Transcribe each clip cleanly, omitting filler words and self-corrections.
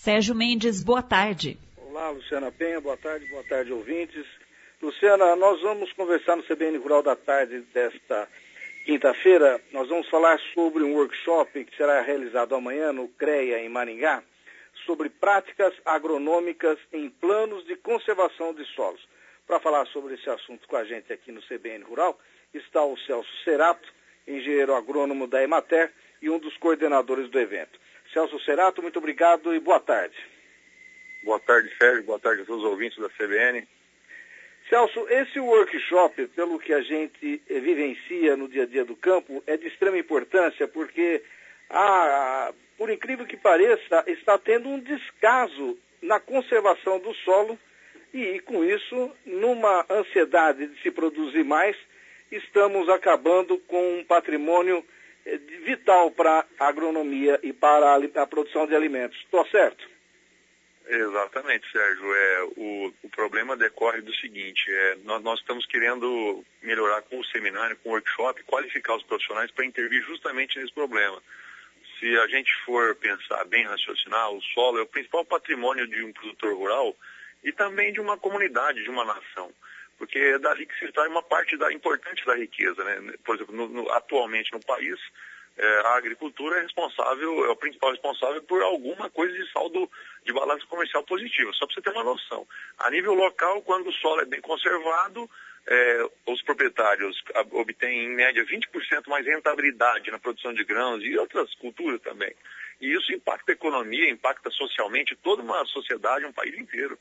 Sérgio Mendes, boa tarde. Olá, Luciana Penha, boa tarde, ouvintes. Luciana, nós vamos conversar no CBN Rural da tarde desta quinta-feira. Nós vamos falar sobre um workshop que será realizado amanhã no CREA, em Maringá, sobre práticas agronômicas em planos de conservação de solos. Para falar sobre esse assunto com a gente aqui no CBN Rural, está o Celso Cerato, engenheiro agrônomo da Emater e um dos coordenadores do evento. Celso Cerato, muito obrigado e boa tarde. Boa tarde, Sérgio. Boa tarde a todos os ouvintes da CBN. Celso, esse workshop, pelo que a gente vivencia no dia a dia do campo, é de extrema importância porque, por incrível que pareça, está tendo um descaso na conservação do solo e, com isso, numa ansiedade de se produzir mais, estamos acabando com um patrimônio vital para a agronomia e para a produção de alimentos. Estou certo? Exatamente, Sérgio. O problema decorre do seguinte, nós estamos querendo melhorar com o seminário, com o workshop, qualificar os profissionais para intervir justamente nesse problema. Se a gente for pensar bem, raciocinar, o solo é o principal patrimônio de um produtor rural e também de uma comunidade, de uma nação. Porque é dali que se extrai uma parte importante da riqueza, né? Por exemplo, atualmente no país, a agricultura é o principal responsável por alguma coisa de saldo de balança comercial positiva, só para você ter uma noção. A nível local, quando o solo é bem conservado, os proprietários obtêm em média 20% mais rentabilidade na produção de grãos e outras culturas também. E isso impacta a economia, impacta socialmente toda uma sociedade, um país inteiro.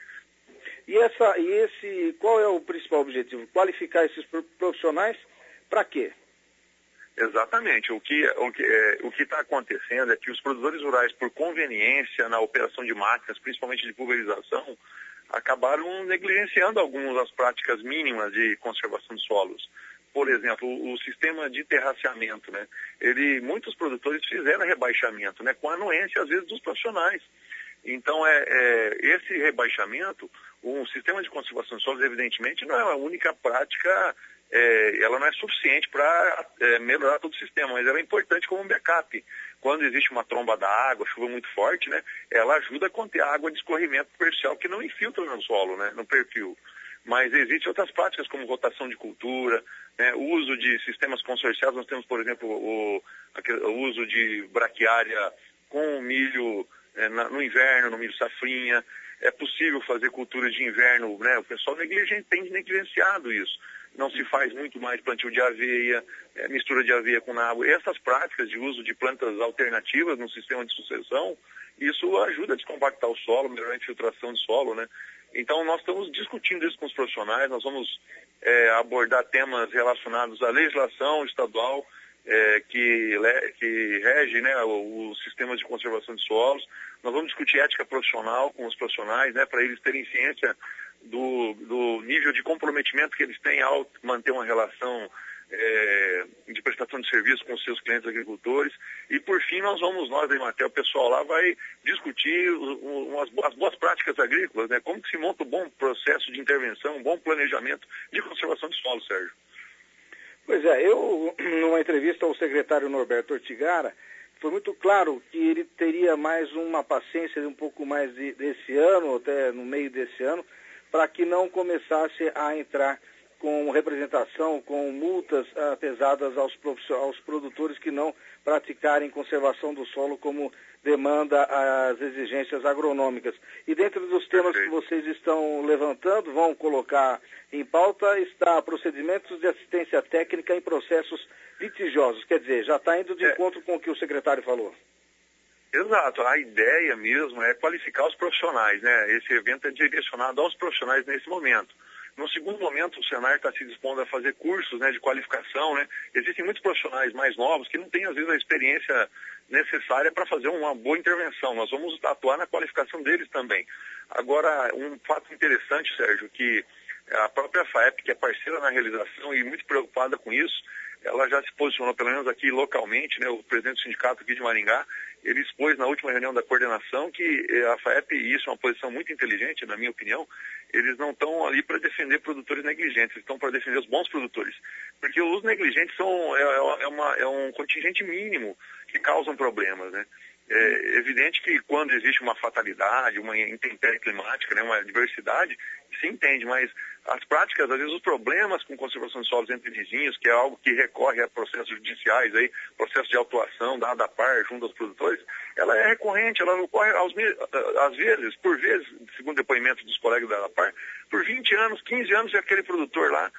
Qual é o principal objetivo? Qualificar esses profissionais para quê? Exatamente. O que está acontecendo é que os produtores rurais, por conveniência na operação de máquinas, principalmente de pulverização, acabaram negligenciando algumas das práticas mínimas de conservação de solos. Por exemplo, o sistema de terraceamento, né? Muitos produtores fizeram rebaixamento, né? Com a anuência, às vezes, dos profissionais. Então, esse rebaixamento, um sistema de conservação de solos, evidentemente, não é a única prática, ela não é suficiente para melhorar todo o sistema, mas ela é importante como um backup. Quando existe uma tromba da água, chuva muito forte, né, ela ajuda a conter a água de escorrimento superficial que não infiltra no solo, né, no perfil. Mas existem outras práticas como rotação de cultura, né, o uso de sistemas consorciados. Nós temos, por exemplo, o uso de braquiária com milho no inverno, no milho safrinha. É possível fazer cultura de inverno, né? O pessoal tem negligenciado isso. Não se faz muito mais plantio de aveia, mistura de aveia com nabo. Essas práticas de uso de plantas alternativas no sistema de sucessão, isso ajuda a descompactar o solo, melhorar a infiltração de solo, né? Então, nós estamos discutindo isso com os profissionais, nós vamos abordar temas relacionados à legislação estadual, que rege, né, os sistemas de conservação de solos. Nós vamos discutir ética profissional com os profissionais, né, para eles terem ciência do nível de comprometimento que eles têm ao manter uma relação de prestação de serviço com os seus clientes agricultores. E, por fim, nós da Emater, o pessoal lá vai discutir as boas práticas agrícolas, né, como que se monta um bom processo de intervenção, um bom planejamento de conservação de solo, Sérgio. Pois eu, numa entrevista ao secretário Norberto Ortigara, foi muito claro que ele teria mais uma paciência um pouco mais desse ano, até no meio desse ano, para que não começasse a entrar com representação, com multas pesadas aos produtores que não praticarem conservação do solo como demanda as exigências agronômicas. E dentro dos temas que vocês estão levantando, vão colocar em pauta, está procedimentos de assistência técnica em processos litigiosos. Quer dizer, já está indo de encontro com o que o secretário falou. Exato. A ideia mesmo é qualificar os profissionais, né? Esse evento é direcionado aos profissionais nesse momento. No segundo momento, o Senar está se dispondo a fazer cursos, né, de qualificação, né? Existem muitos profissionais mais novos que não têm, às vezes, a experiência necessária para fazer uma boa intervenção. Nós vamos atuar na qualificação deles também. Agora, um fato interessante, Sérgio, que a própria FAEP, que é parceira na realização e muito preocupada com isso, ela já se posicionou, pelo menos aqui localmente, né, o presidente do sindicato aqui de Maringá, ele expôs na última reunião da coordenação que a FAEP, e isso é uma posição muito inteligente, na minha opinião, eles não estão ali para defender produtores negligentes, eles estão para defender os bons produtores. Porque os negligentes é um contingente mínimo que causam problemas, né? É evidente que quando existe uma fatalidade, uma intempérie climática, né, uma adversidade, se entende, mas as práticas, às vezes os problemas com conservação de solos entre vizinhos, que é algo que recorre a processos judiciais, aí, processo de autuação da ADAPAR junto aos produtores, ela é recorrente, ela ocorre às vezes, por vezes, segundo depoimento dos colegas da ADAPAR, por 20 anos, 15 anos, e aquele produtor lá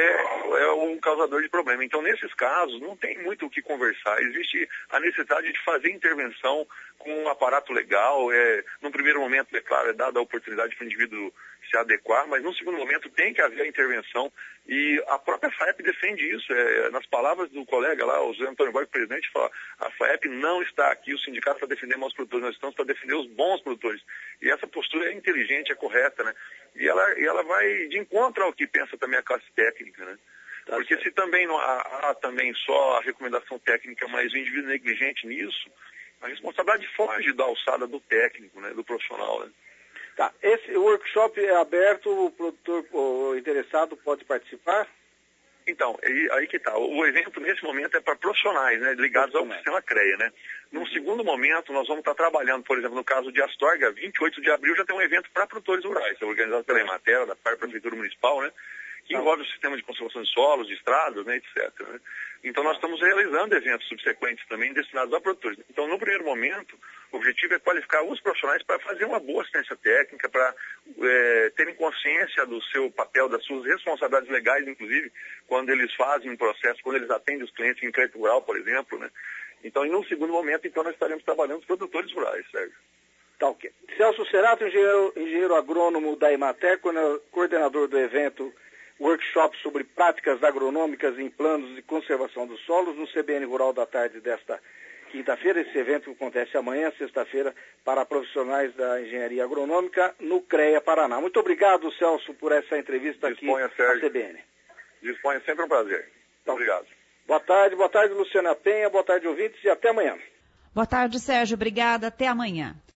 é um causador de problema. Então, nesses casos, não tem muito o que conversar. Existe a necessidade de fazer intervenção com um aparato legal. Num primeiro momento, é claro, é dada a oportunidade para o indivíduo se adequar, mas num segundo momento tem que haver a intervenção. E a própria FAEP defende isso. Nas palavras do colega lá, o José Antônio Borges, presidente, fala: a FAEP não está aqui, o sindicato está defendendo maus produtores, nós estamos para defender os bons produtores. E essa postura é inteligente, é correta, né? E ela vai de encontro ao que pensa também a classe técnica, né? Tá. Porque certo. Se também não há também só a recomendação técnica, mas o indivíduo negligente nisso, a responsabilidade foge da alçada do técnico, né, do profissional, né? Tá. Esse workshop é aberto, o produtor o interessado pode participar? Então, aí que está. O evento, nesse momento, é para profissionais, né, ligados ao sistema CREA, né? Num segundo momento, nós vamos estar trabalhando, por exemplo, no caso de Astorga, 28 de abril já tem um evento para produtores rurais, organizado pela Emater, da Prefeitura Municipal, né? Que envolve o sistema de conservação de solos, de estradas, né, etc. Né? Então, nós estamos realizando eventos subsequentes também destinados a produtores. Então, no primeiro momento, o objetivo é qualificar os profissionais para fazer uma boa assistência técnica, para terem consciência do seu papel, das suas responsabilidades legais, inclusive, quando eles fazem um processo, quando eles atendem os clientes em crédito rural, por exemplo, né? Então, em um segundo momento, então, nós estaremos trabalhando os produtores rurais, Sérgio. Tá, ok. Celso Cerato, engenheiro agrônomo da Emater, coordenador do evento workshop sobre práticas agronômicas em planos de conservação dos solos no CBN Rural da tarde desta quinta-feira. Esse evento acontece amanhã, sexta-feira, para profissionais da engenharia agronômica no CREA Paraná. Muito obrigado, Celso, por essa entrevista aqui na CBN. Disponha, sempre um prazer. Muito obrigado. Boa tarde, Luciana Penha, boa tarde, ouvintes, e até amanhã. Boa tarde, Sérgio. Obrigada. Até amanhã.